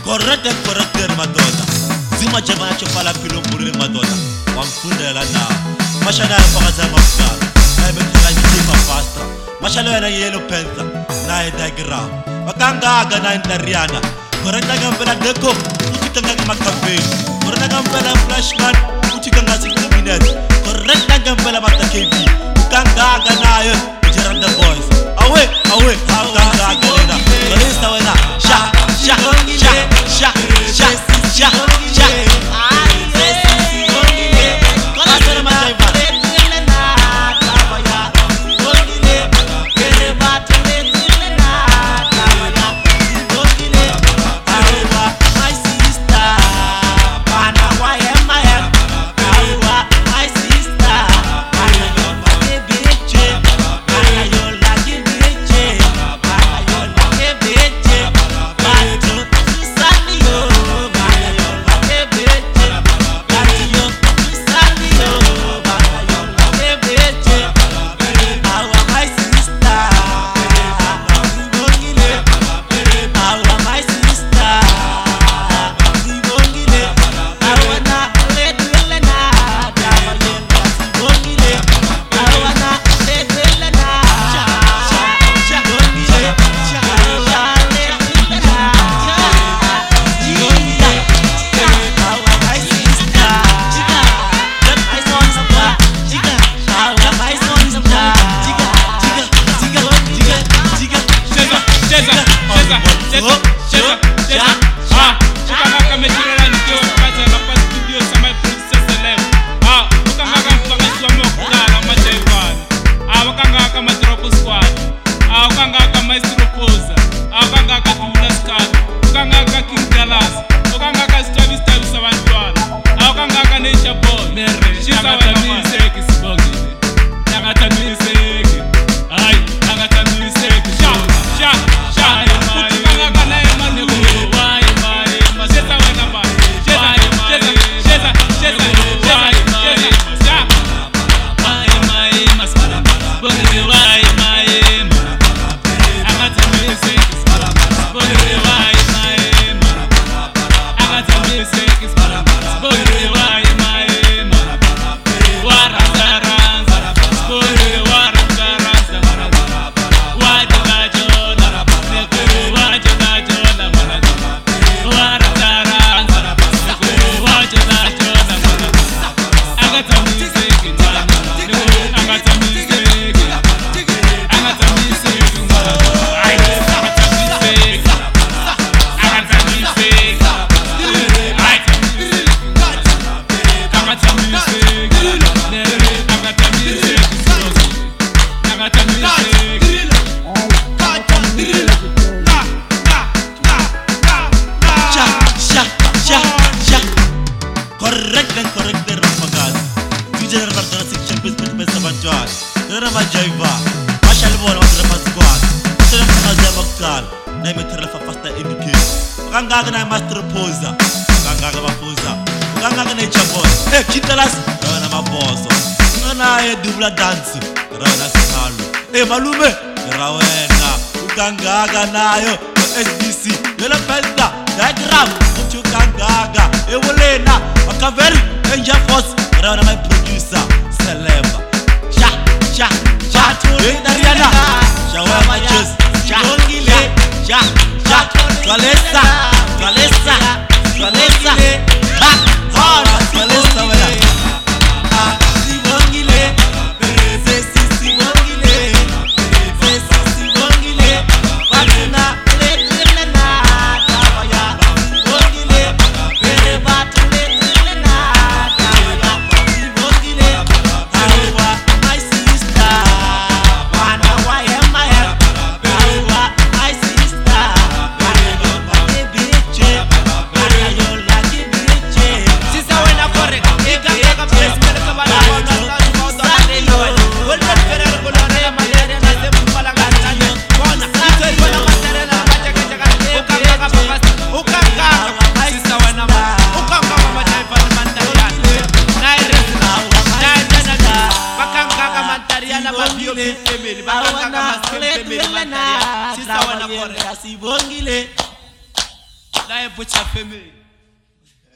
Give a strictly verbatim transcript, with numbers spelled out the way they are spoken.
Correct correct madoda. Zima jama chofala pilo muri madoda. Wamfundela na. Mashana yapakaza mafukala. Na ibekhala ngitima faster. Mashalo yana yellow panther. Na diagram. Wakanga na indariana. Correct ngambela deko. Utikanga makaveli. Correct ngambela flashman. Utikanga six minutes. Correct ngambela mata K B. Ukanga nayo. Jeranda boys. Awe awe. Ukanga galena. Kalista wena. Sha sha sha sha sha sha sha. Kanga na master posa, kanga na maposa, kanga na chabos. Eh, kitalas, na maboso. Ngana e dubla dance, rana sikalu. Eh, malume, rawena. Kanga nayo, S B C, yela penda, diagram, uchu kanga. Eh, wolena, makaveri, enja force, rana my producer, Selemba. Sha, sha, sha, eh, Dariana, shawa my just, sha, sha, sha, Valesa, Valesa, Valesa, ha, ha, Valesa, wena. Ah, si bongile, se si si bongile, se si si bongile, batuna le le na, tawaya, bongile, bere batule le na, tawaya, si bongile, awa, my sister, wana wa emaya, awa, my sister. Give la e botsa family